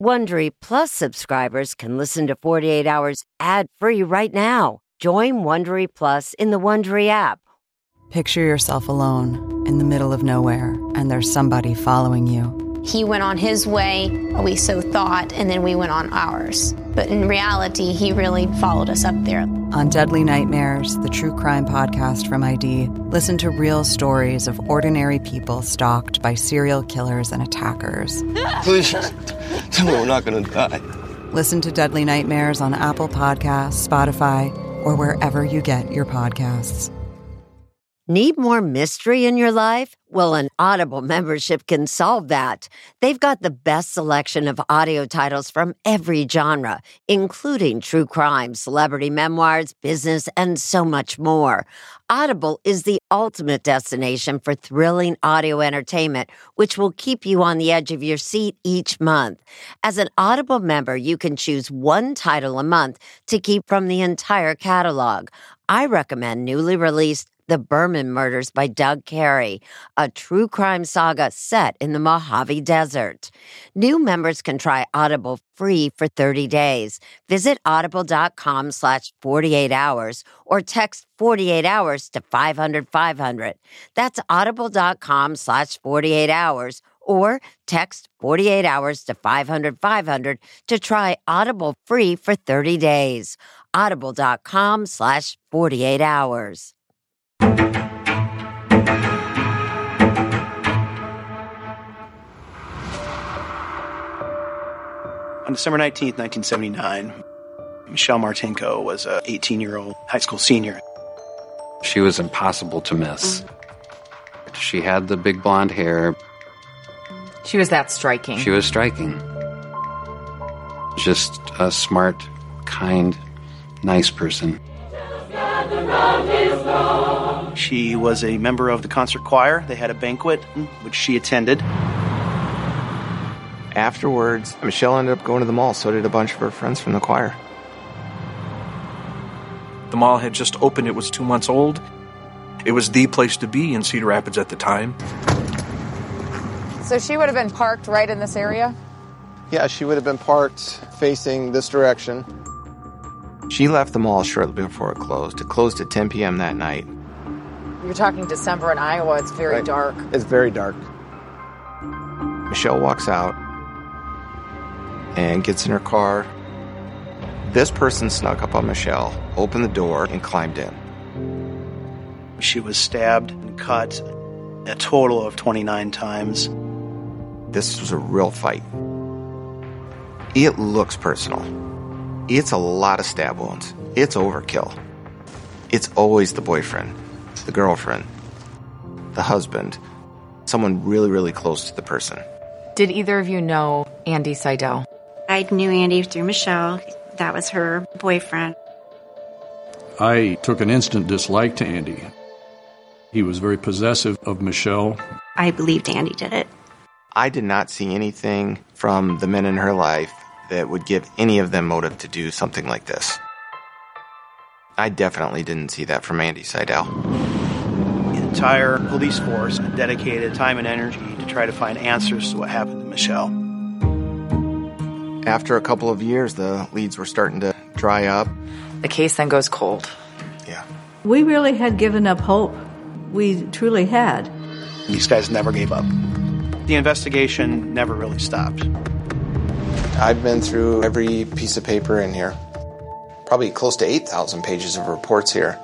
Wondery Plus subscribers can listen to 48 Hours ad-free right now. Join Wondery Plus in the Wondery app. Picture yourself alone in the middle of nowhere, and there's somebody following you. He went on his way, we so thought, and then we went on ours. But in reality, he really followed us up there. On Deadly Nightmares, the true crime podcast from ID, listen to real stories of ordinary people stalked by serial killers and attackers. Please, tell me we're not going to die. Listen to Deadly Nightmares on Apple Podcasts, Spotify, or wherever you get your podcasts. Need more mystery in your life? Well, an Audible membership can solve that. They've got the best selection of audio titles from every genre, including true crime, celebrity memoirs, business, and so much more. Audible is the ultimate destination for thrilling audio entertainment, which will keep you on the edge of your seat each month. As an Audible member, you can choose one title a month to keep from the entire catalog. I recommend newly released The Berman Murders by Doug Carey, a true crime saga set in the Mojave Desert. New members can try Audible free for 30 days. Visit audible.com/48 hours or text 48 hours to 500-500. That's audible.com/48 hours or text 48 hours to 500-500 to try Audible free for 30 days. Audible.com/48 hours. On December 19th, 1979, Michelle Martinko was an 18-year-old high school senior. She was impossible to miss. She had the big blonde hair. She was that striking. She was striking. Just a smart, kind, nice person. She was a member of the concert choir. They had a banquet, which she attended. Afterwards, Michelle ended up going to the mall. So did a bunch of her friends from the choir. The mall had just opened. It was 2 months old. It was the place to be in Cedar Rapids at the time. So she would have been parked right in this area? Yeah, she would have been parked facing this direction. She left the mall shortly before it closed. It closed at 10 p.m. that night. You're talking December in Iowa. It's very dark. It's very dark. Michelle walks out and gets in her car. This person snuck up on Michelle, opened the door, and climbed in. She was stabbed and cut a total of 29 times. This was a real fight. It looks personal. It's a lot of stab wounds. It's overkill. It's always the boyfriend, the girlfriend, the husband, someone really, really close to the person. Did either of you know Andy Seidel? I knew Andy through Michelle. That was her boyfriend. I took an instant dislike to Andy. He was very possessive of Michelle. I believed Andy did it. I did not see anything from the men in her life that would give any of them motive to do something like this. I definitely didn't see that from Andy Seidel. The entire police force dedicated time and energy to try to find answers to what happened to Michelle. After a couple of years, the leads were starting to dry up. The case then goes cold. Yeah. We really had given up hope. We truly had. These guys never gave up. The investigation never really stopped. I've been through every piece of paper in here. Probably close to 8,000 pages of reports here.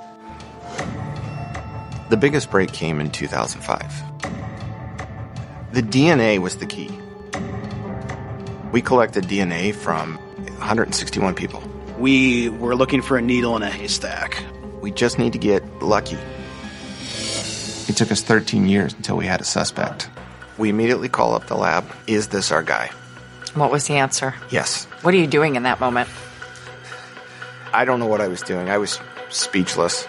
The biggest break came in 2005. The DNA was the key. We collected DNA from 161 people. We were looking for a needle in a haystack. We just need to get lucky. It took us 13 years until we had a suspect. We immediately call up the lab. Is this our guy? What was the answer? Yes. What are you doing in that moment? I don't know what I was doing. I was speechless.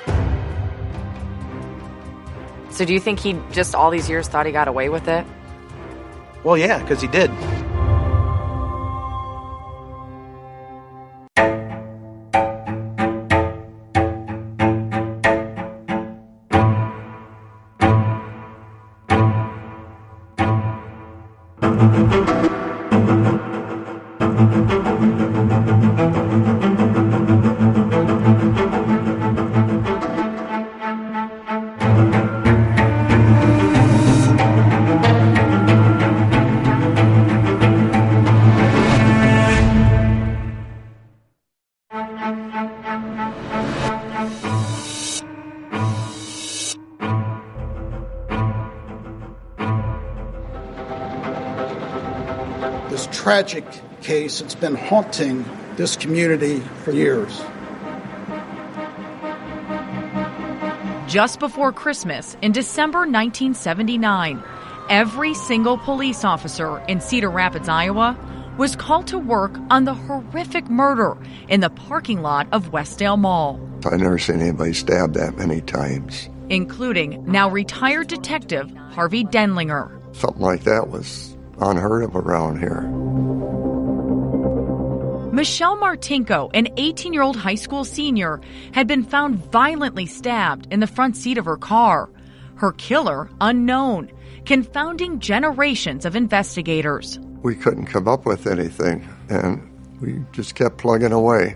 So do you think he just all these years thought he got away with it? Well, yeah, because he did. This tragic case, it's been haunting this community for years. Just before Christmas, in December 1979, every single police officer in Cedar Rapids, Iowa, was called to work on the horrific murder in the parking lot of Westdale Mall, I've never seen anybody stabbed that many times. including now retired detective Harvey Denlinger. Something like that was unheard of around here. Michelle Martinko, an 18-year-old high school senior, had been found violently stabbed in the front seat of her car. Her killer, unknown, confounding generations of investigators. We couldn't come up with anything, and we just kept plugging away.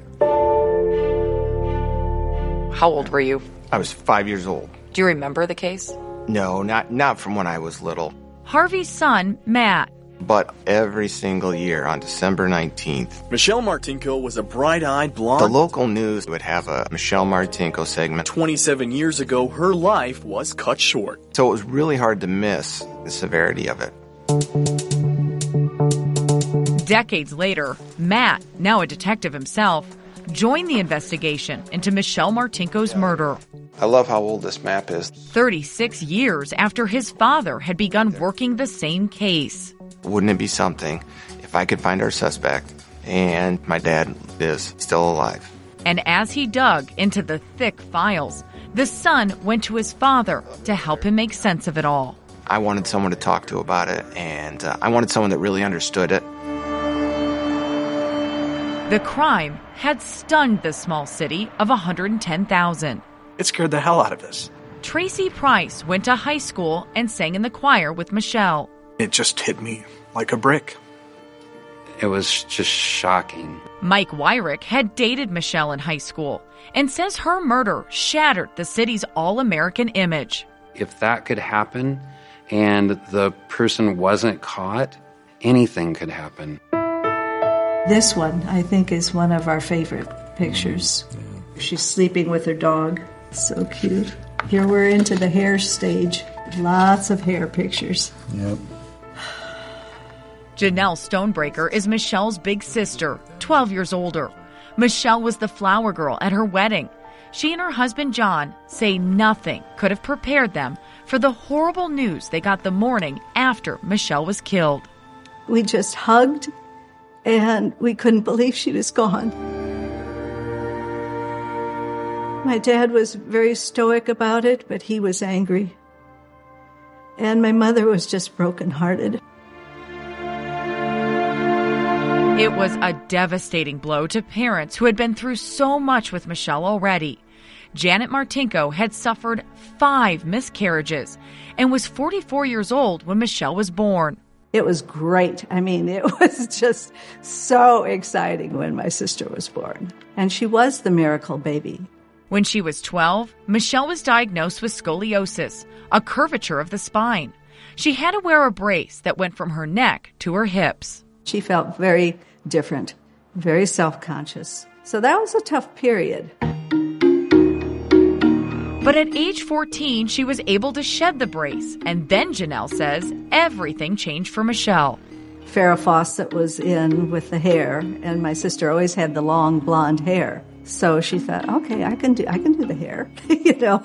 How old were you? I was 5 years old. Do you remember the case? No, not from when I was little. Harvey's son, Matt. But every single year on December 19th, Michelle Martinko was a bright-eyed blonde. the local news would have a Michelle Martinko segment. 27 years ago, her life was cut short. So it was really hard to miss the severity of it. Decades later, Matt, now a detective himself, joined the investigation into Michelle Martinko's murder. I love how old this map is. 36 years after his father had begun working the same case. Wouldn't it be something if I could find our suspect and my dad is still alive? And as he dug into the thick files, the son went to his father to help him make sense of it all. I wanted someone to talk to about it, and I wanted someone that really understood it. The crime had stunned the small city of 110,000. It scared the hell out of us. Tracy Price went to high school and sang in the choir with Michelle. It just hit me like a brick. It was just shocking. Mike Wyrick had dated Michelle in high school and says her murder shattered the city's all-American image. If that could happen and the person wasn't caught, anything could happen. This one, I think, is one of our favorite pictures. She's sleeping with her dog. So cute. Here we're into the hair stage. Lots of hair pictures. Yep. Janelle Stonebreaker is Michelle's big sister, 12 years older. Michelle was the flower girl at her wedding. She and her husband, John, say nothing could have prepared them for the horrible news they got the morning after Michelle was killed. We just hugged, and we couldn't believe she was gone. My dad was very stoic about it, but he was angry. And my mother was just brokenhearted. It was a devastating blow to parents who had been through so much with Michelle already. Janet Martinko had suffered 5 miscarriages and was 44 years old when Michelle was born. It was great. I mean, it was just so exciting when my sister was born. And she was the miracle baby. When she was 12, Michelle was diagnosed with scoliosis, a curvature of the spine. She had to wear a brace that went from her neck to her hips. She felt very different, very self-conscious. So that was a tough period. But at age 14, she was able to shed the brace. And then, Janelle says, everything changed for Michelle. Farrah Fawcett was in with the hair, and my sister always had the long blonde hair. So she thought, okay, I can do the hair, you know.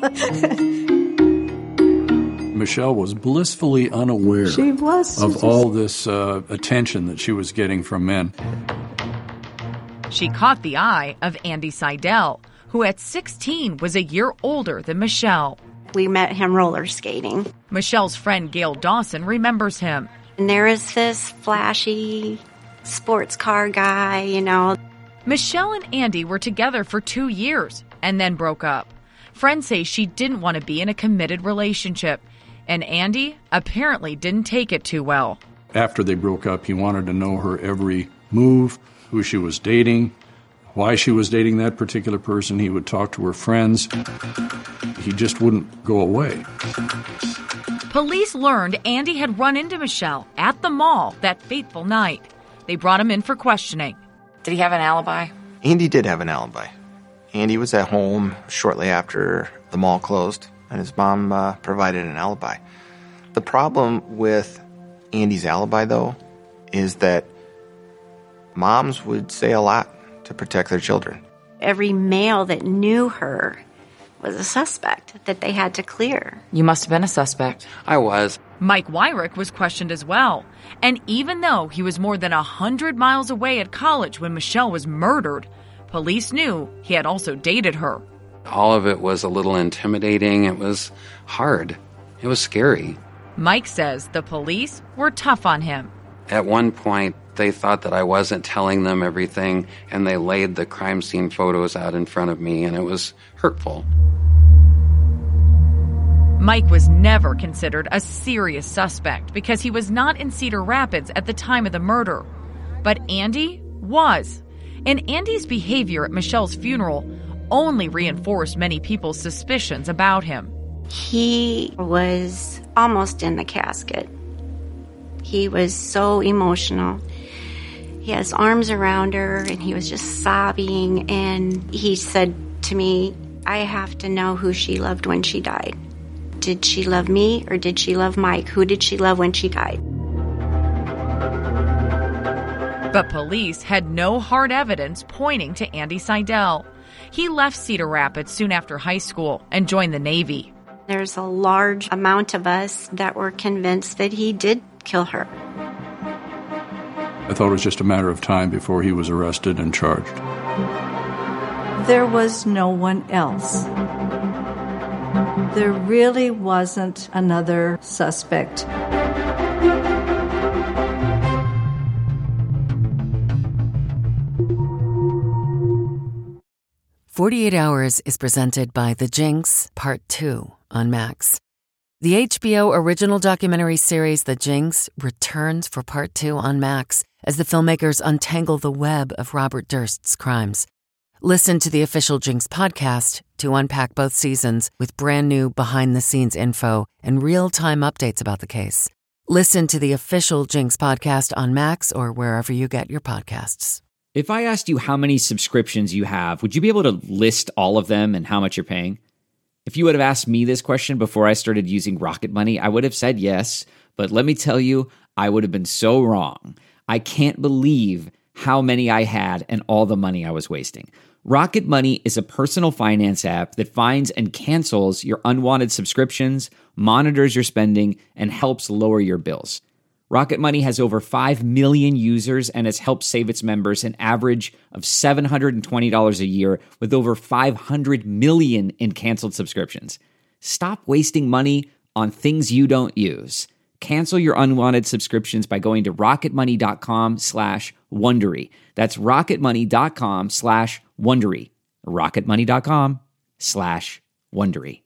Michelle was blissfully unaware She was. of all this attention that she was getting from men. She caught the eye of Andy Seidel, who at 16 was a year older than Michelle. We met him roller skating. Michelle's friend Gail Dawson remembers him. And there is this flashy sports car guy, you know. Michelle and Andy were together for 2 years and then broke up. Friends say she didn't want to be in a committed relationship, and Andy apparently didn't take it too well. After they broke up, he wanted to know her every move, who she was dating, why she was dating that particular person. He would talk to her friends. He just wouldn't go away. Police learned Andy had run into Michelle at the mall that fateful night. They brought him in for questioning. Did he have an alibi? Andy did have an alibi. Andy was at home shortly after the mall closed, and his mom provided an alibi. The problem with Andy's alibi, though, is that moms would say a lot to protect their children. Every male that knew her was a suspect that they had to clear. You must have been a suspect. I was. Mike Wyrick was questioned as well. And even though he was more than 100 miles away at college when Michelle was murdered, police knew he had also dated her. All of it was a little intimidating. It was hard. It was scary. Mike says the police were tough on him. At one point, they thought that I wasn't telling them everything, and they laid the crime scene photos out in front of me, and it was hurtful. Mike was never considered a serious suspect because he was not in Cedar Rapids at the time of the murder. But Andy was. And Andy's behavior at Michelle's funeral only reinforced many people's suspicions about him. He was almost in the casket. He was so emotional. He has arms around her, and he was just sobbing. And he said to me, I have to know who she loved when she died. Did she love me or did she love Mike? Who did she love when she died? But police had no hard evidence pointing to Andy Seidel. He left Cedar Rapids soon after high school and joined the Navy. There's a large amount of us that were convinced that he did kill her. I thought it was just a matter of time before he was arrested and charged. There was no one else. There really wasn't another suspect. "48 Hours" is presented by The Jinx, Part 2 on Max. The HBO original documentary series The Jinx returns for Part 2 on Max as the filmmakers untangle the web of Robert Durst's crimes. Listen to the official Jinx podcast to unpack both seasons with brand new behind-the-scenes info and real-time updates about the case. Listen to the official Jinx podcast on Max or wherever you get your podcasts. If I asked you how many subscriptions you have, would you be able to list all of them and how much you're paying? If you would have asked me this question before I started using Rocket Money, I would have said yes, but let me tell you, I would have been so wrong. I can't believe how many I had and all the money I was wasting. Rocket Money is a personal finance app that finds and cancels your unwanted subscriptions, monitors your spending, and helps lower your bills. Rocket Money has over 5 million users and has helped save its members an average of $720 a year with over 500 million in canceled subscriptions. Stop wasting money on things you don't use. Cancel your unwanted subscriptions by going to rocketmoney.com/Wondery. That's rocketmoney.com/Wondery. rocketmoney.com/Wondery.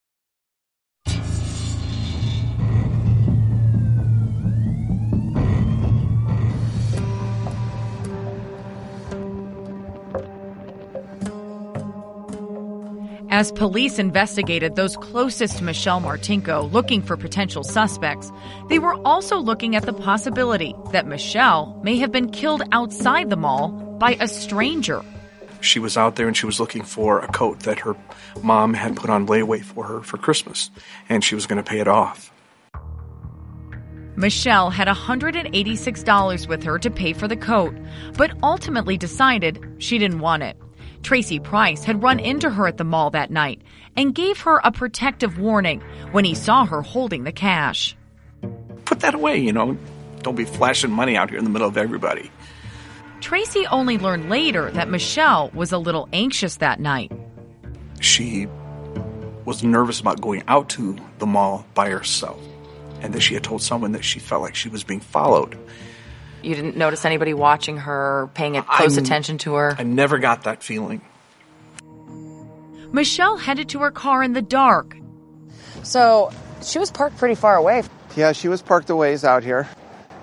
As police investigated those closest to Michelle Martinko looking for potential suspects, they were also looking at the possibility that Michelle may have been killed outside the mall by a stranger. She was out there and she was looking for a coat that her mom had put on layaway for her for Christmas, and she was going to pay it off. Michelle had $186 with her to pay for the coat, but ultimately decided she didn't want it. Tracy Price had run into her at the mall that night and gave her a protective warning when he saw her holding the cash. Put that away, Don't be flashing money out here in the middle of everybody. Tracy only learned later that Michelle was a little anxious that night. She was nervous about going out to the mall by herself, and that she had told someone that she felt like she was being followed. You didn't notice anybody watching her, paying close attention to her? I never got that feeling. Michelle headed to her car in the dark. So she was parked pretty far away. Yeah, she was parked a ways out here.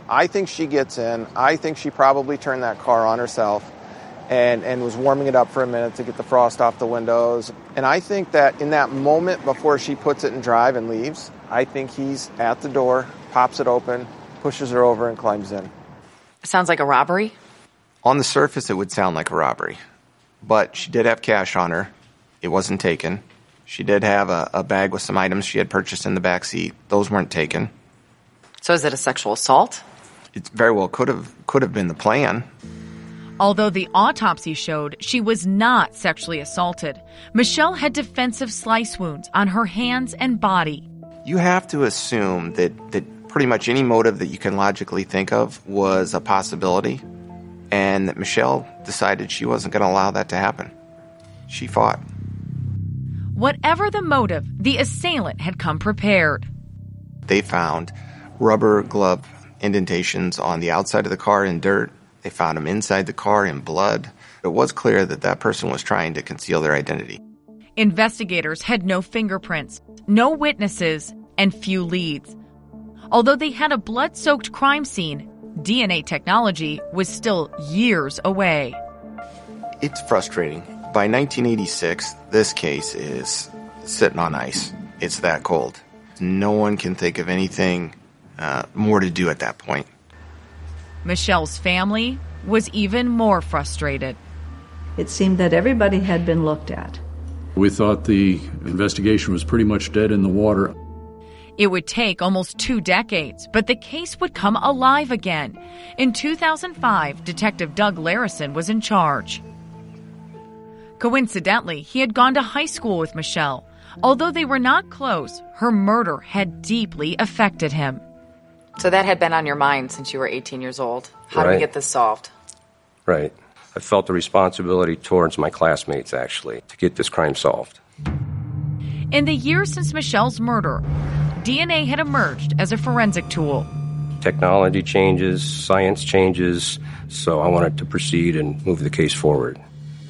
I think she gets in. I think she probably turned that car on herself and was warming it up for a minute to get the frost off the windows. And I think that in that moment before she puts it in drive and leaves, I think he's at the door, pops it open, pushes her over, and climbs in. Sounds like a robbery? On the surface, it would sound like a robbery. But she did have cash on her. It wasn't taken. She did have a bag with some items she had purchased in the back seat. Those weren't taken. So is it a sexual assault? It very well could have been the plan. Although the autopsy showed she was not sexually assaulted, Michelle had defensive slice wounds on her hands and body. You have to assume that pretty much any motive that you can logically think of was a possibility, and that Michelle decided she wasn't going to allow that to happen. She fought. Whatever the motive, the assailant had come prepared. They found rubber glove indentations on the outside of the car in dirt. They found them inside the car in blood. It was clear that that person was trying to conceal their identity. Investigators had no fingerprints, no witnesses, and few leads. Although they had a blood-soaked crime scene, DNA technology was still years away. It's frustrating. By 1986, this case is sitting on ice. It's that cold. No one can think of anything more to do at that point. Michelle's family was even more frustrated. It seemed that everybody had been looked at. We thought the investigation was pretty much dead in the water. It would take almost 2 decades, but the case would come alive again. In 2005, Detective Doug Larison was in charge. Coincidentally, he had gone to high school with Michelle. Although they were not close, her murder had deeply affected him. So that had been on your mind since you were 18 years old. How do we get this solved? Right. I felt the responsibility towards my classmates, actually, to get this crime solved. In the years since Michelle's murder, DNA had emerged as a forensic tool. Technology changes, science changes, so I wanted to proceed and move the case forward.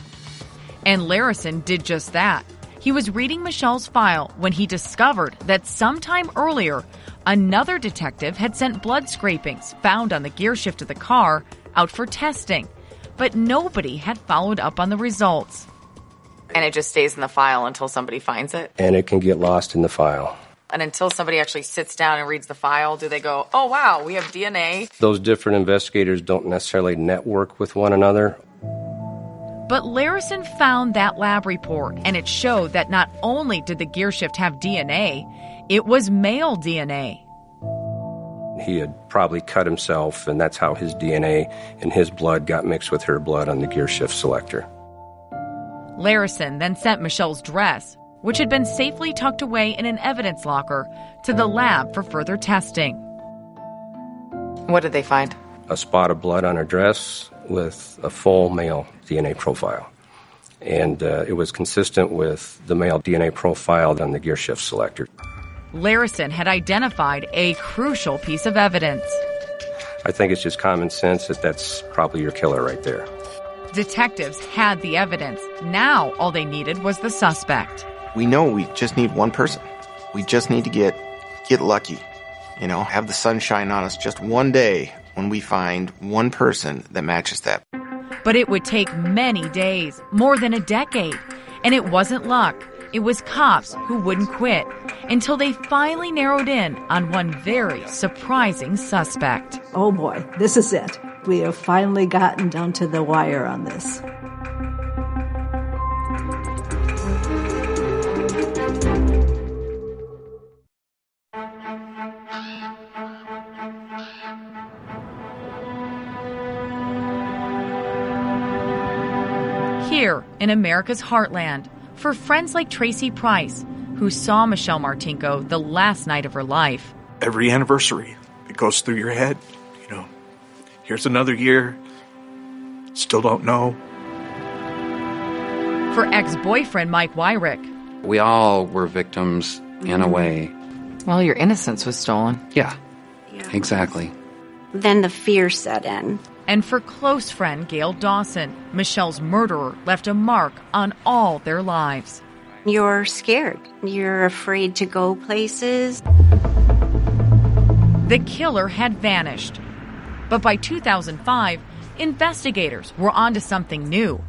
And Larison did just that. He was reading Michelle's file when he discovered that sometime earlier, another detective had sent blood scrapings found on the gear shift of the car out for testing, but nobody had followed up on the results. And it just stays in the file until somebody finds it? And it can get lost in the file. And until somebody actually sits down and reads the file, do they go, oh, wow, we have DNA? Those different investigators don't necessarily network with one another. But Larison found that lab report, and it showed that not only did the gear shift have DNA, it was male DNA. He had probably cut himself, and that's how his DNA and his blood got mixed with her blood on the gear shift selector. Larison then sent Michelle's dress, which had been safely tucked away in an evidence locker, to the lab for further testing. What did they find? A spot of blood on her dress with a full male DNA profile. And it was consistent with the male DNA profile on the gear shift selector. Larison had identified a crucial piece of evidence. I think it's just common sense that that's probably your killer right there. Detectives had the evidence. Now all they needed was the suspect. We know we just need one person. We just need to get lucky. You know, have the sun shine on us just one day when we find one person that matches that. But it would take many days, more than a decade. And it wasn't luck. It was cops who wouldn't quit until they finally narrowed in on one very surprising suspect. Oh boy, this is it. We have finally gotten down to the wire on this. Here in America's heartland, for friends like Tracy Price, who saw Michelle Martinko the last night of her life. Every anniversary, it goes through your head. You know, here's another year. Still don't know. For ex-boyfriend Mike Wyrick. We all were victims in a way. Well, your innocence was stolen. Yeah. Exactly. Then the fear set in. And for close friend Gail Dawson, Michelle's murderer left a mark on all their lives. You're scared. You're afraid to go places. The killer had vanished. But by 2005, investigators were onto something new.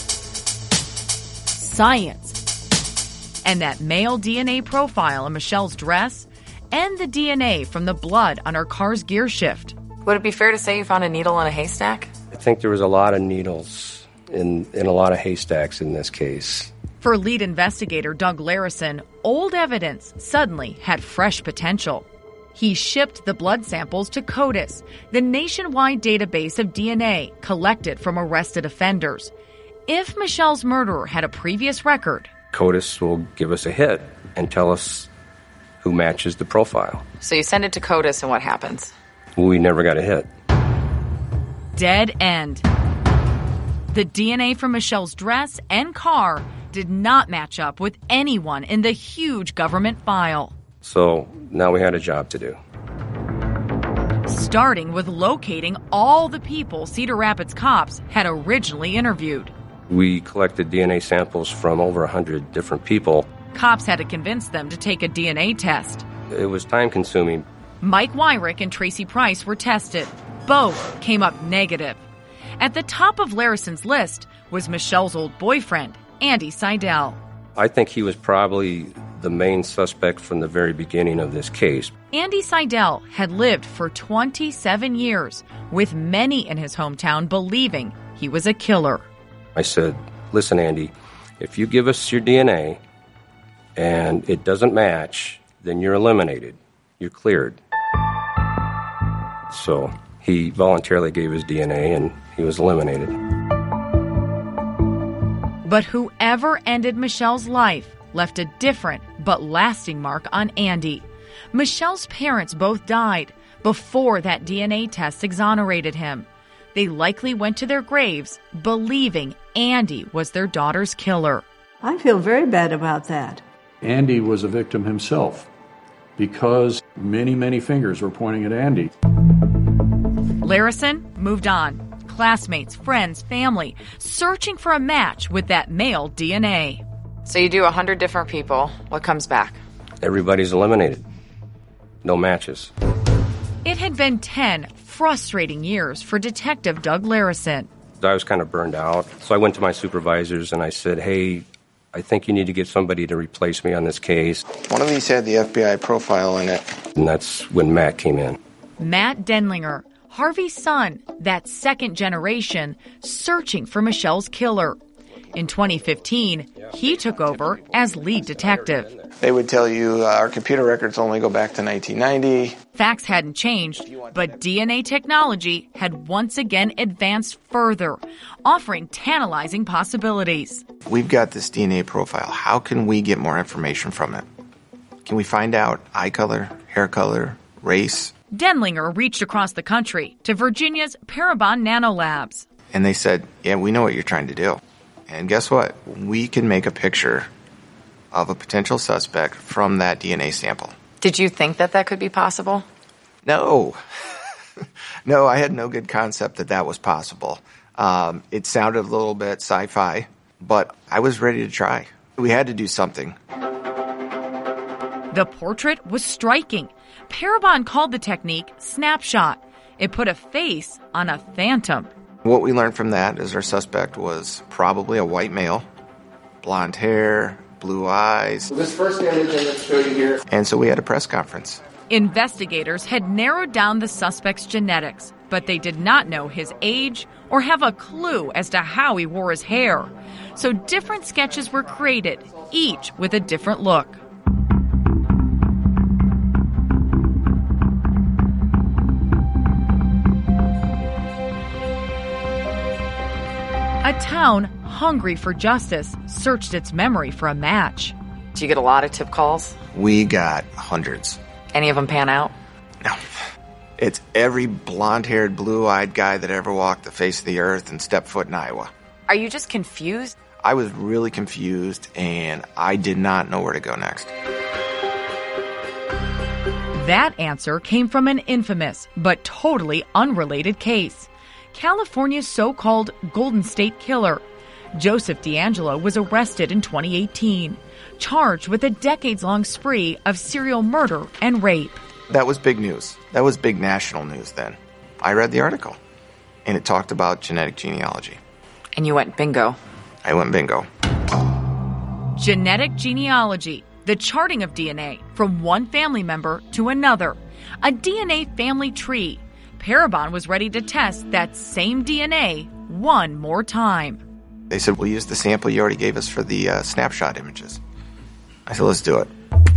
Science. And that male DNA profile in Michelle's dress and the DNA from the blood on her car's gear shift. Would it be fair to say you found a needle in a haystack? I think there was a lot of needles in a lot of haystacks in this case. For lead investigator Doug Larison, old evidence suddenly had fresh potential. He shipped the blood samples to CODIS, the nationwide database of DNA collected from arrested offenders. If Michelle's murderer had a previous record, CODIS will give us a hit and tell us who matches the profile. So you send it to CODIS and what happens? We never got a hit. Dead end. The DNA from Michelle's dress and car did not match up with anyone in the huge government file. So now we had a job to do. Starting with locating all the people Cedar Rapids cops had originally interviewed. We collected DNA samples from over 100 different people. Cops had to convince them to take a DNA test. It was time-consuming. Mike Wyrick and Tracy Price were tested. Both came up negative. At the top of Larison's list was Michelle's old boyfriend, Andy Seidel. I think he was probably the main suspect from the very beginning of this case. Andy Seidel had lived for 27 years, with many in his hometown believing he was a killer. I said, listen, Andy, if you give us your DNA and it doesn't match, then you're eliminated. You're cleared. So he voluntarily gave his DNA and he was eliminated. But whoever ended Michelle's life left a different but lasting mark on Andy. Michelle's parents both died before that DNA test exonerated him. They likely went to their graves believing Andy was their daughter's killer. I feel very bad about that. Andy was a victim himself because many, many fingers were pointing at Andy. Larison moved on. Classmates, friends, family, searching for a match with that male DNA. So you do 100 different people. What comes back? Everybody's eliminated. No matches. It had been 10 frustrating years for Detective Doug Larison. I was kind of burned out. So I went to my supervisors and I said, hey, I think you need to get somebody to replace me on this case. One of these had the FBI profile in it. And that's when Matt came in. Matt Denlinger, Harvey's son, that second generation, searching for Michelle's killer. In 2015, he took over as lead detective. They would tell you our computer records only go back to 1990. Facts hadn't changed, but DNA technology had once again advanced further, offering tantalizing possibilities. We've got this DNA profile. How can we get more information from it? Can we find out eye color, hair color, race? Denlinger reached across the country to Virginia's Parabon Nanolabs. And they said, yeah, we know what you're trying to do. And guess what? We can make a picture of a potential suspect from that DNA sample. Did you think that could be possible? No. No, I had no good concept that was possible. It sounded a little bit sci-fi, but I was ready to try. We had to do something. The portrait was striking. Parabon called the technique snapshot. It put a face on a phantom. What we learned from that is our suspect was probably a white male, blonde hair, blue eyes. This first image I'm going to show you here. And so we had a press conference. Investigators had narrowed down the suspect's genetics, but they did not know his age or have a clue as to how he wore his hair. So different sketches were created, each with a different look. A town hungry for justice searched its memory for a match. Do you get a lot of tip calls? We got hundreds. Any of them pan out? No. It's every blonde-haired, blue-eyed guy that ever walked the face of the earth and stepped foot in Iowa. Are you just confused? I was really confused, and I did not know where to go next. That answer came from an infamous but totally unrelated case. California's so-called Golden State Killer. Joseph DeAngelo was arrested in 2018, charged with a decades-long spree of serial murder and rape. That was big news. That was big national news then. I read the article, and it talked about genetic genealogy. And you went bingo. I went bingo. Genetic genealogy, the charting of DNA from one family member to another. A DNA family tree. Parabon was ready to test that same DNA one more time. They said, we'll use the sample you already gave us for the snapshot images. I said, let's do it.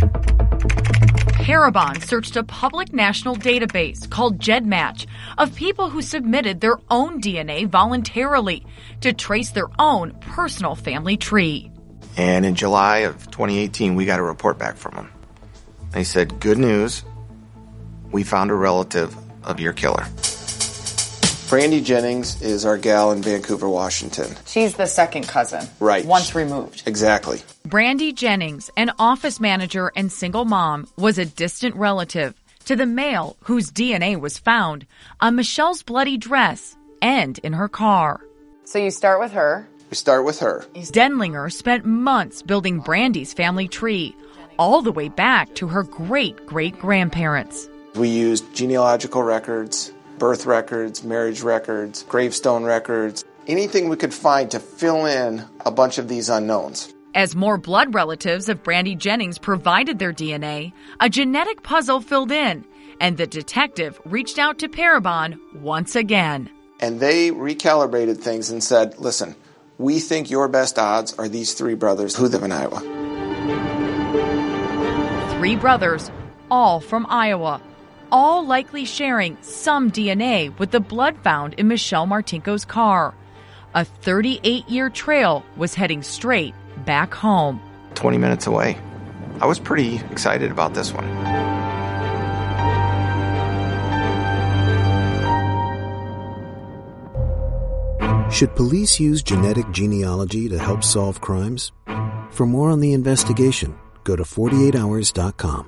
Parabon searched a public national database called GEDmatch of people who submitted their own DNA voluntarily to trace their own personal family tree. And in July of 2018, we got a report back from them. They said, good news, we found a relative of your killer. Brandy Jennings is our gal in Vancouver, Washington. She's the second cousin. Right. Once removed. Exactly. Brandy Jennings, an office manager and single mom, was a distant relative to the male whose DNA was found on Michelle's bloody dress and in her car. So you start with her. We start with her. Denlinger spent months building Brandy's family tree, all the way back to her great-great-grandparents. We used genealogical records, birth records, marriage records, gravestone records, anything we could find to fill in a bunch of these unknowns. As more blood relatives of Brandy Jennings provided their DNA, a genetic puzzle filled in, and the detective reached out to Parabon once again. And they recalibrated things and said, listen, we think your best odds are these three brothers who live in Iowa. 3 brothers, all from Iowa, all likely sharing some DNA with the blood found in Michelle Martinko's car. A 38-year trail was heading straight back home. 20 minutes away. I was pretty excited about this one. Should police use genetic genealogy to help solve crimes? For more on the investigation, go to 48hours.com.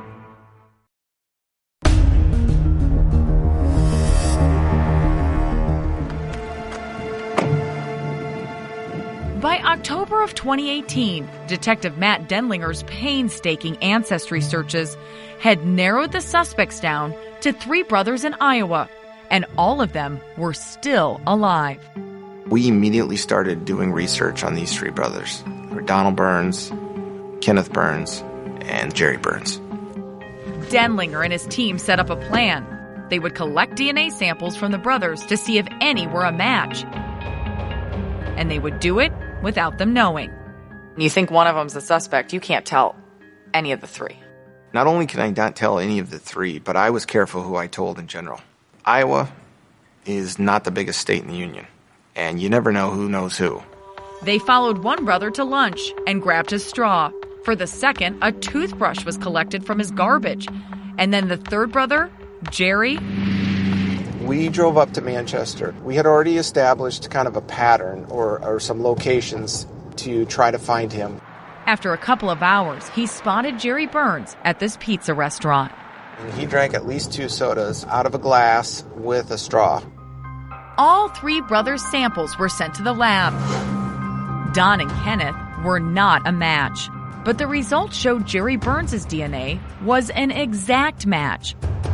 By October of 2018, Detective Matt Denlinger's painstaking ancestry searches had narrowed the suspects down to 3 brothers in Iowa, and all of them were still alive. We immediately started doing research on these 3 brothers. They were Donald Burns, Kenneth Burns, and Jerry Burns. Denlinger and his team set up a plan. They would collect DNA samples from the brothers to see if any were a match. And they would do it without them knowing. You think one of them's the suspect, you can't tell any of the 3. Not only can I not tell any of the 3, but I was careful who I told in general. Iowa is not the biggest state in the union, and you never know who knows who. They followed one brother to lunch and grabbed his straw. For the second, a toothbrush was collected from his garbage. And then the third brother, Jerry. We drove up to Manchester. We had already established kind of a pattern or some locations to try to find him. After a couple of hours, he spotted Jerry Burns at this pizza restaurant. And he drank at least 2 sodas out of a glass with a straw. All 3 brothers' samples were sent to the lab. Don and Kenneth were not a match, but the results showed Jerry Burns' DNA was an exact match.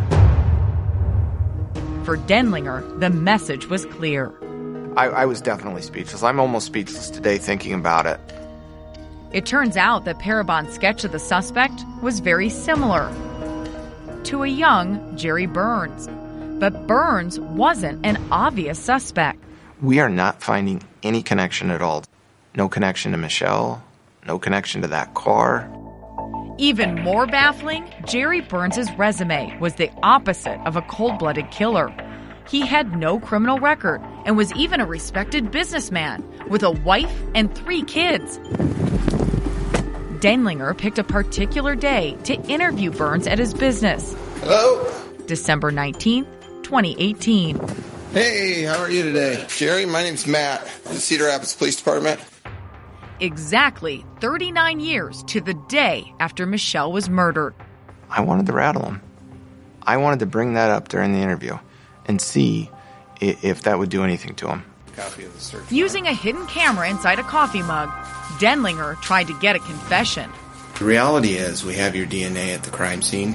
For Denlinger, the message was clear. I was definitely speechless. I'm almost speechless today thinking about it. It turns out that Parabon's sketch of the suspect was very similar to a young Jerry Burns. But Burns wasn't an obvious suspect. We are not finding any connection at all. No connection to Michelle, no connection to that car. Even more baffling, Jerry Burns' resume was the opposite of a cold-blooded killer. He had no criminal record and was even a respected businessman with a wife and 3 kids. Denlinger picked a particular day to interview Burns at his business. Hello? December 19th, 2018. Hey, how are you today? Jerry, my name's Matt, the Cedar Rapids Police Department. Exactly 39 years to the day after Michelle was murdered. I wanted to rattle him. I wanted to bring that up during the interview and see if that would do anything to him. Copy of the search. Using a hidden camera inside a coffee mug, Denlinger tried to get a confession. The reality is we have your DNA at the crime scene.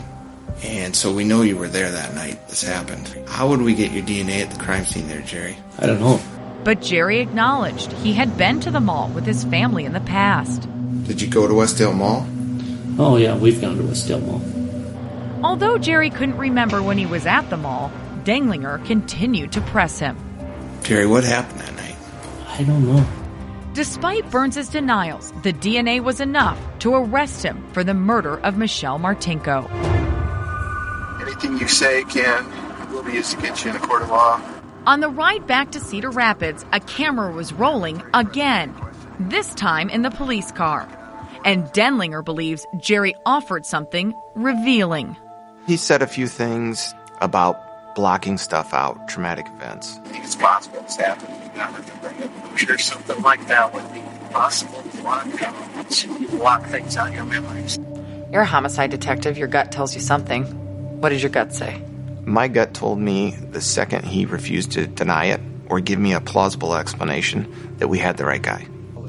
And so we know you were there that night this happened. How would we get your DNA at the crime scene there, Jerry? I don't know. But Jerry acknowledged he had been to the mall with his family in the past. Did you go to Westdale Mall? Oh, yeah, we've gone to Westdale Mall. Although Jerry couldn't remember when he was at the mall, Denglinger continued to press him. Jerry, what happened that night? I don't know. Despite Burns' denials, the DNA was enough to arrest him for the murder of Michelle Martinko. Anything you say will be used against you in a court of law. On the ride back to Cedar Rapids, a camera was rolling again, this time in the police car. And Denlinger believes Jerry offered something revealing. He said a few things about blocking stuff out, traumatic events. I think it's possible it's happened. I'm sure something like that would be possible to block things out of your memories. You're a homicide detective. Your gut tells you something. What did your gut say? My gut told me the second he refused to deny it or give me a plausible explanation that we had the right guy.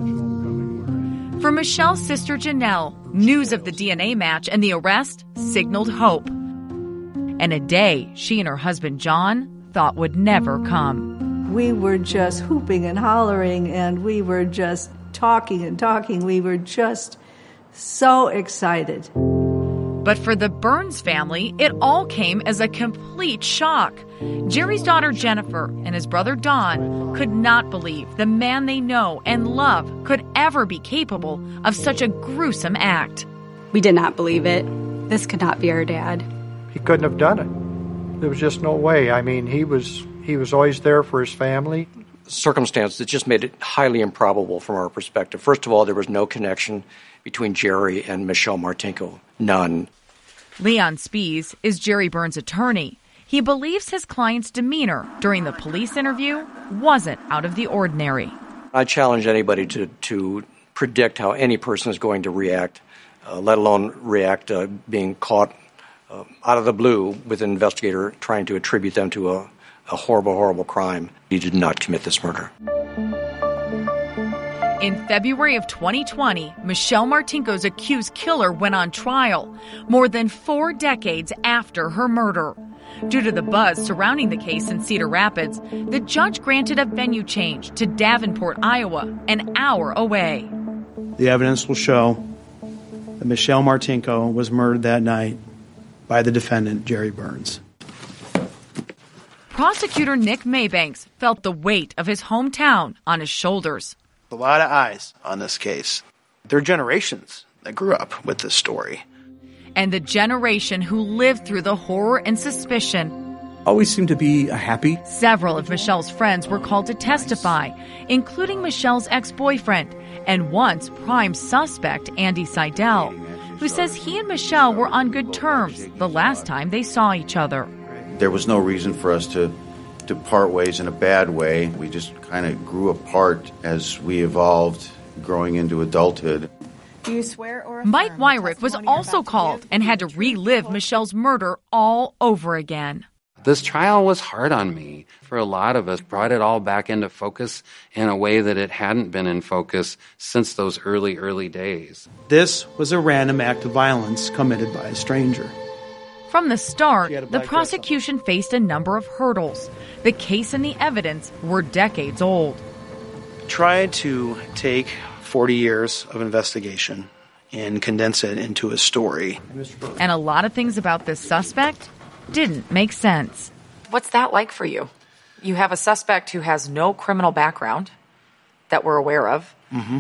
For Michelle's sister Janelle, news of the DNA match and the arrest signaled hope. And a day she and her husband John thought would never come. We were just hooping and hollering, and we were just talking and talking. We were just so excited. But for the Burns family, it all came as a complete shock. Jerry's daughter Jennifer and his brother Don could not believe the man they know and love could ever be capable of such a gruesome act. We did not believe it. This could not be our dad. He couldn't have done it. There was just no way. I mean, he was always there for his family. Circumstance that just made it highly improbable from our perspective. First of all, there was no connection between Jerry and Michelle Martinko. None. Leon Spies is Jerry Burns' attorney. He believes his client's demeanor during the police interview wasn't out of the ordinary. I challenge anybody to predict how any person is going to react, let alone react being caught out of the blue with an investigator trying to attribute them to a horrible, horrible crime. He did not commit this murder. In February of 2020, Michelle Martinko's accused killer went on trial, more than 4 decades after her murder. Due to the buzz surrounding the case in Cedar Rapids, the judge granted a venue change to Davenport, Iowa, an hour away. The evidence will show that Michelle Martinko was murdered that night by the defendant, Jerry Burns. Prosecutor Nick Maybanks felt the weight of his hometown on his shoulders. A lot of eyes on this case. There are generations that grew up with this story. And the generation who lived through the horror and suspicion. Always seemed to be happy. Several of Michelle's friends were called to testify, including Michelle's ex-boyfriend and once prime suspect Andy Seidel, who says he and Michelle were on good terms the last time they saw each other. There was no reason for us to part ways in a bad way. We just kind of grew apart as we evolved, growing into adulthood. Do you swear or Mike Wyrick was also called and had to relive Michelle's murder all over again. This trial was hard on me. For a lot of us, brought it all back into focus in a way that it hadn't been in focus since those early days. This was a random act of violence committed by a stranger. From the start, the prosecution faced a number of hurdles. The case and the evidence were decades old. Tried to take 40 years of investigation and condense it into a story. And a lot of things about this suspect didn't make sense. What's that like for you? You have a suspect who has no criminal background that we're aware of,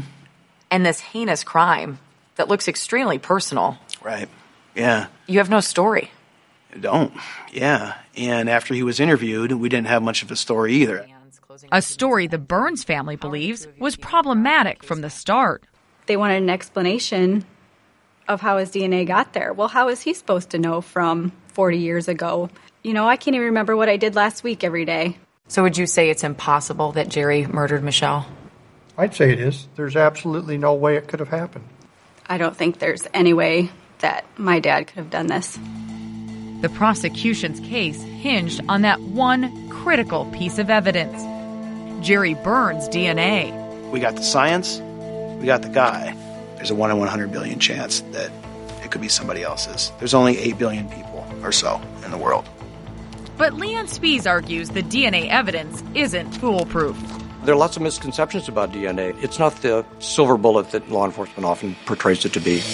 and this heinous crime that looks extremely personal. Right. Yeah. You have no story. Don't. Yeah. And after he was interviewed, we didn't have much of a story either. A story the Burns family believes was problematic from the start. They wanted an explanation of how his DNA got there. Well, how is he supposed to know from 40 years ago? You know, I can't even remember what I did last week every day. So would you say it's impossible that Jerry murdered Michelle? I'd say it is. There's absolutely no way it could have happened. I don't think there's any way that my dad could have done this. The prosecution's case hinged on that one critical piece of evidence, Jerry Burns' DNA. We got the science, we got the guy. There's a 1 in 100 billion chance that it could be somebody else's. There's only 8 billion people. or so in the world. But Leon Spies argues the DNA evidence isn't foolproof. There are lots of misconceptions about DNA. It's not the silver bullet that law enforcement often portrays it to be.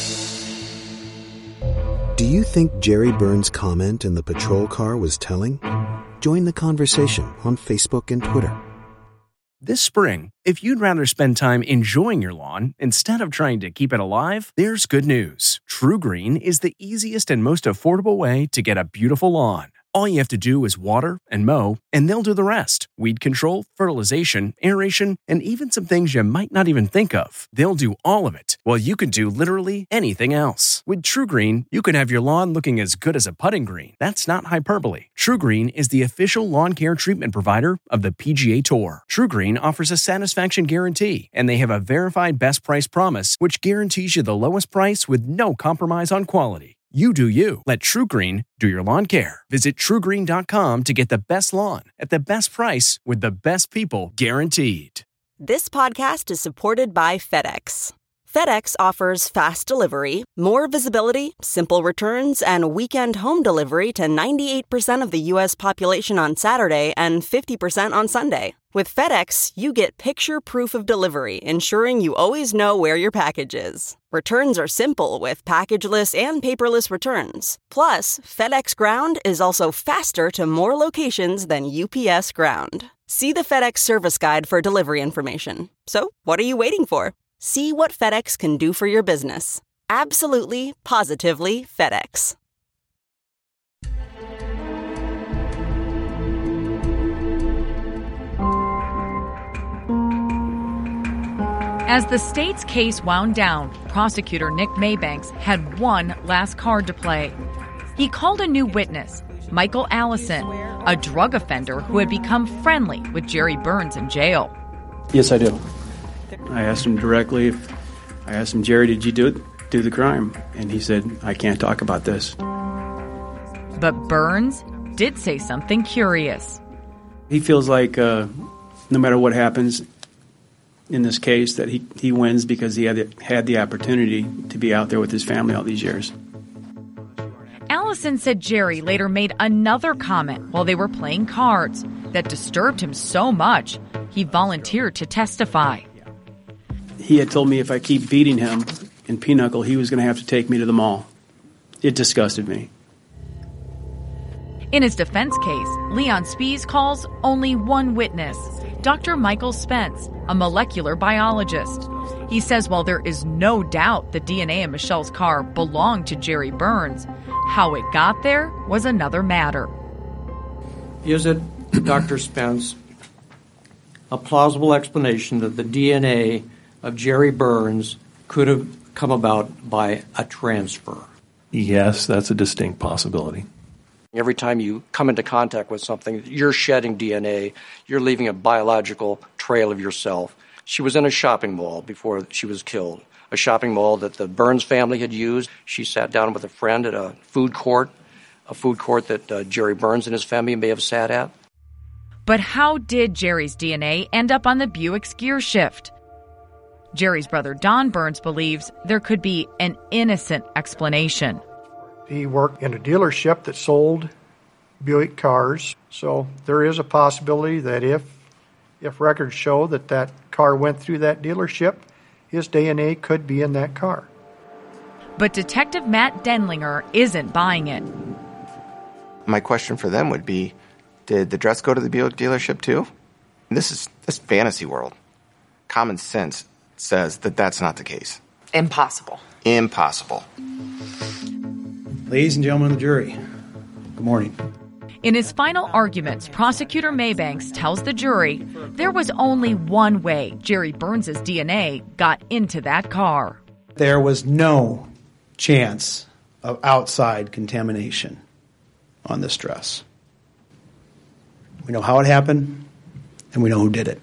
Do you think Jerry Burns' comment in the patrol car was telling? Join the conversation on Facebook and Twitter. This spring, if you'd rather spend time enjoying your lawn instead of trying to keep it alive, there's good news. True Green is the easiest and most affordable way to get a beautiful lawn. All you have to do is water and mow, and they'll do the rest. Weed control, fertilization, aeration, and even some things you might not even think of. They'll do all of it, while you can do literally anything else. With True Green, you can have your lawn looking as good as a putting green. That's not hyperbole. True Green is the official lawn care treatment provider of the PGA Tour. True Green offers a satisfaction guarantee, and they have a verified best price promise, which guarantees you the lowest price with no compromise on quality. You do you. Let True Green do your lawn care. Visit TrueGreen.com to get the best lawn at the best price with the best people guaranteed. This podcast is supported by FedEx. FedEx offers fast delivery, more visibility, simple returns, and weekend home delivery to 98% of the U.S. population on Saturday and 50% on Sunday. With FedEx, you get picture proof of delivery, ensuring you always know where your package is. Returns are simple with packageless and paperless returns. Plus, FedEx Ground is also faster to more locations than UPS Ground. See the FedEx service guide for delivery information. So, what are you waiting for? See what FedEx can do for your business. Absolutely, positively FedEx. As the state's case wound down, prosecutor Nick Maybanks had one last card to play. He called a new witness, Michael Allison, a drug offender who had become friendly with Jerry Burns in jail. Yes, I do. I asked him directly Jerry, did you do the crime? And he said, I can't talk about this. But Burns did say something curious. He feels like no matter what happens in this case, that he wins because he had the opportunity to be out there with his family all these years. Allison said Jerry later made another comment while they were playing cards that disturbed him so much he volunteered to testify. He had told me if I keep beating him in pinochle, he was going to have to take me to the mall. It disgusted me. In his defense case, Leon Spies calls only one witness, Dr. Michael Spence, a molecular biologist. He says while there is no doubt the DNA in Michelle's car belonged to Jerry Burns, how it got there was another matter. Is it, Dr. Spence, a plausible explanation that the DNA of Jerry Burns could have come about by a transfer? Yes, that's a distinct possibility. Every time you come into contact with something, you're shedding DNA, you're leaving a biological trail of yourself. She was in a shopping mall before she was killed, a shopping mall that the Burns family had used. She sat down with a friend at a food court that Jerry Burns and his family may have sat at. But how did Jerry's DNA end up on the Buick's gear shift? Jerry's brother Don Burns believes there could be an innocent explanation. He worked in a dealership that sold Buick cars, so there is a possibility that if records show that car went through that dealership, his DNA could be in that car. But Detective Matt Denlinger isn't buying it. My question for them would be, did the dress go to the Buick dealership too? This is fantasy world. Common sense says that that's not the case. Impossible. Impossible. Ladies and gentlemen of the jury, good morning. In his final arguments, prosecutor Maybanks tells the jury there was only one way Jerry Burns' DNA got into that car. There was no chance of outside contamination on this dress. We know how it happened, and we know who did it.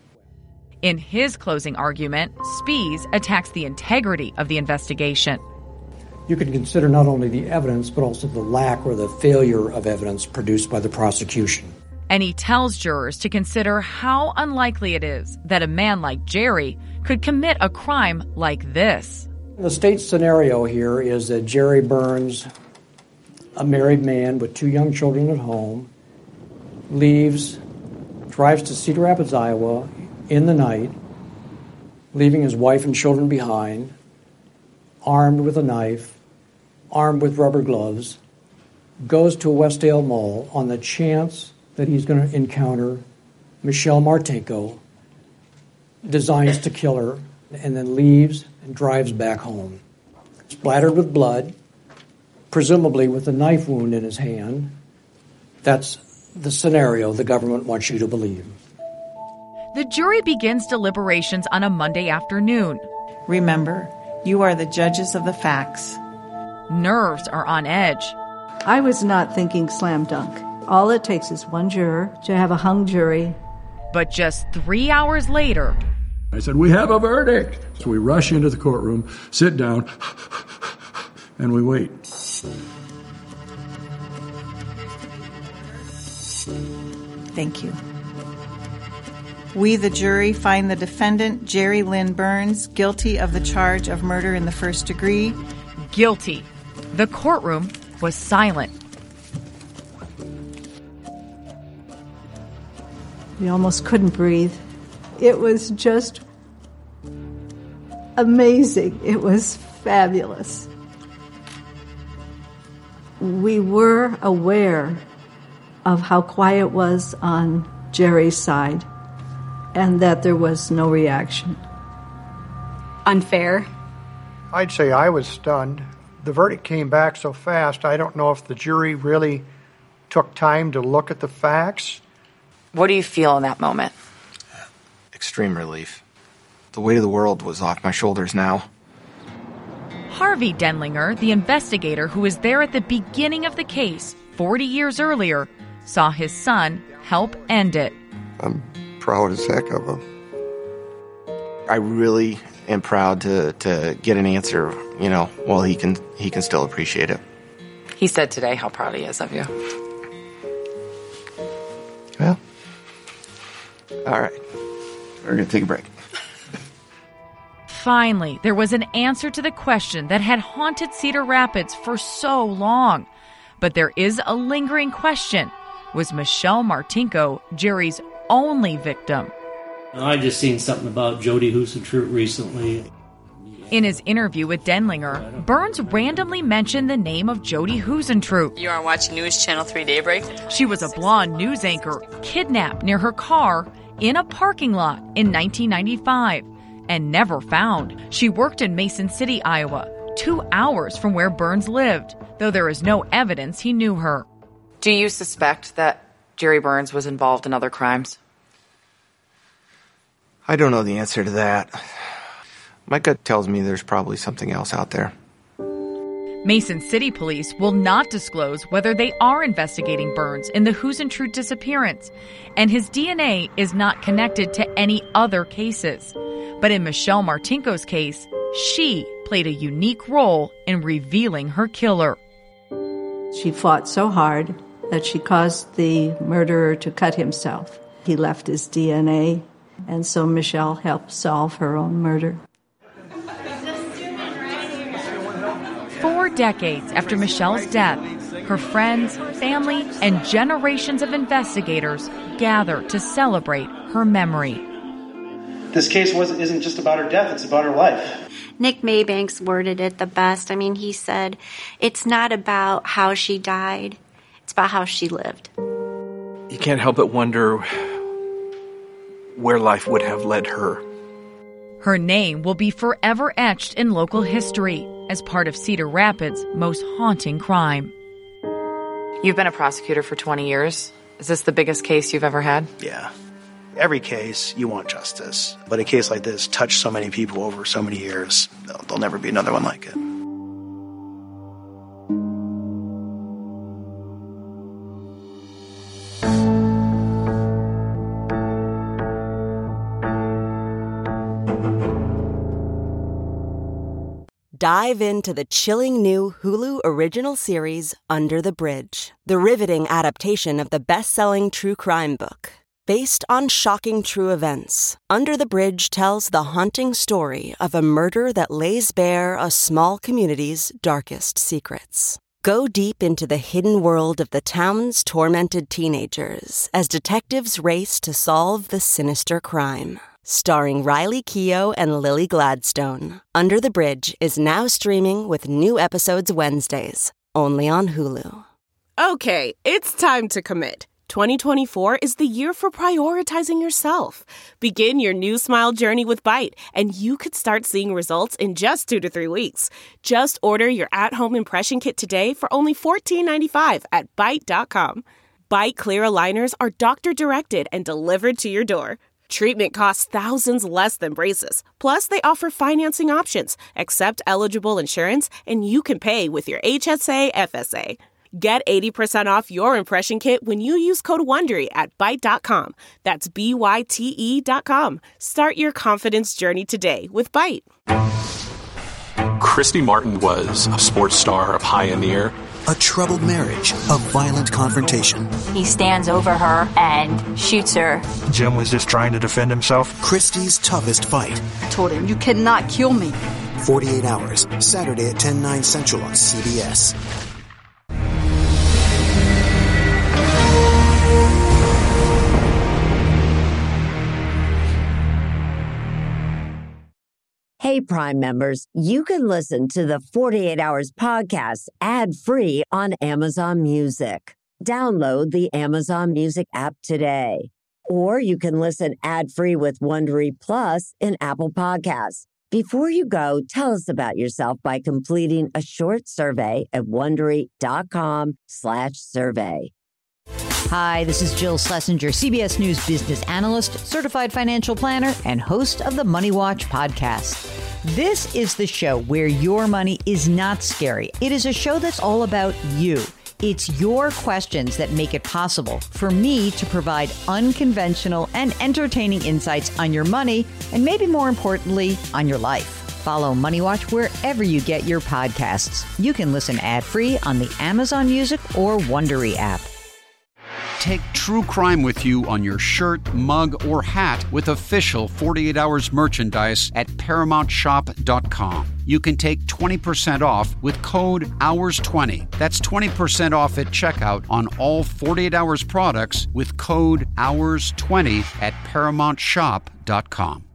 In his closing argument, Spies attacks the integrity of the investigation. You can consider not only the evidence, but also the lack or the failure of evidence produced by the prosecution. And he tells jurors to consider how unlikely it is that a man like Jerry could commit a crime like this. The state's scenario here is that Jerry Burns a married man with 2 young children at home, leaves, drives to Cedar Rapids, Iowa in the night, leaving his wife and children behind, armed with a knife, armed with rubber gloves, goes to a Westdale Mall on the chance that he's going to encounter Michelle Martinko, designs to kill her, and then leaves and drives back home. Splattered with blood, presumably with a knife wound in his hand. That's the scenario the government wants you to believe. The jury begins deliberations on a Monday afternoon. Remember, you are the judges of the facts. Nerves are on edge. I was not thinking slam dunk. All it takes is one juror to have a hung jury. But just 3 hours later, I said, we have a verdict. So we rush into the courtroom, sit down, and we wait. Thank you. We, the jury, find the defendant, Jerry Lynn Burns, guilty of the charge of murder in the first degree. Guilty. The courtroom was silent. We almost couldn't breathe. It was just amazing. It was fabulous. We were aware of how quiet it was on Jerry's side and that there was no reaction. Unfair. I'd say I was stunned. The verdict came back so fast, I don't know if the jury really took time to look at the facts. What do you feel in that moment? Extreme relief. The weight of the world was off my shoulders now. Harvey Denlinger, the investigator who was there at the beginning of the case 40 years earlier, saw his son help end it. I'm proud as heck of him. I really am proud to get an answer, while he can still appreciate it. He said today how proud he is of you. Well, all right. We're going to take a break. Finally, there was an answer to the question that had haunted Cedar Rapids for so long. But there is a lingering question. Was Michelle Martinko Jerry's only victim? I just seen something about Jody Huisentruit recently. In his interview with Denlinger, Burns randomly mentioned the name of Jody Huisentruit. You are watching News Channel 3 Daybreak. She was a blonde news anchor kidnapped near her car in a parking lot in 1995 and never found. She worked in Mason City, Iowa, 2 hours from where Burns lived, though there is no evidence he knew her. Do you suspect that Jerry Burns was involved in other crimes? I don't know the answer to that. My gut tells me there's probably something else out there. Mason City police will not disclose whether they are investigating Burns in the Huisentruit disappearance, and his DNA is not connected to any other cases. But in Michelle Martinko's case, she played a unique role in revealing her killer. She fought so hard that she caused the murderer to cut himself. He left his DNA, and so Michelle helped solve her own murder. 4 decades after Michelle's death, her friends, family, and generations of investigators gather to celebrate her memory. This case isn't just about her death, it's about her life. Nick Maybanks worded it the best. I mean, he said, it's not about how she died, it's about how she lived. You can't help but wonder where life would have led her. Her name will be forever etched in local history as part of Cedar Rapids' most haunting crime. You've been a prosecutor for 20 years. Is this the biggest case you've ever had? Yeah. Every case, you want justice. But a case like this touched so many people over so many years, there'll never be another one like it. Dive into the chilling new Hulu original series, Under the Bridge, the riveting adaptation of the best-selling true crime book. Based on shocking true events, Under the Bridge tells the haunting story of a murder that lays bare a small community's darkest secrets. Go deep into the hidden world of the town's tormented teenagers as detectives race to solve the sinister crime. Starring Riley Keough and Lily Gladstone, Under the Bridge is now streaming with new episodes Wednesdays, only on Hulu. Okay, it's time to commit. 2024 is the year for prioritizing yourself. Begin your new smile journey with Byte, and you could start seeing results in just 2 to 3 weeks. Just order your at-home impression kit today for only $14.95 at Byte.com. Byte Clear aligners are doctor-directed and delivered to your door. Treatment costs thousands less than braces. Plus, they offer financing options, accept eligible insurance, and you can pay with your HSA FSA. Get 80% off your impression kit when you use code WONDERY at Byte.com. That's BYTE.com. Start your confidence journey today with Byte. Christy Martin was a sports star, a pioneer. A troubled marriage, a violent confrontation. He stands over her and shoots her. Jim was just trying to defend himself. Christy's toughest fight. I told him, you cannot kill me. 48 Hours, Saturday at 10/9 Central on CBS. Hey, Prime members, you can listen to the 48 Hours podcast ad-free on Amazon Music. Download the Amazon Music app today. Or you can listen ad-free with Wondery Plus in Apple Podcasts. Before you go, tell us about yourself by completing a short survey at Wondery.com/survey. Hi, this is Jill Schlesinger, CBS News business analyst, certified financial planner, and host of the Money Watch podcast. This is the show where your money is not scary. It is a show that's all about you. It's your questions that make it possible for me to provide unconventional and entertaining insights on your money, and maybe more importantly, on your life. Follow Money Watch wherever you get your podcasts. You can listen ad-free on the Amazon Music or Wondery app. Take true crime with you on your shirt, mug, or hat with official 48 Hours merchandise at ParamountShop.com. You can take 20% off with code HOURS20. That's 20% off at checkout on all 48 Hours products with code HOURS20 at ParamountShop.com.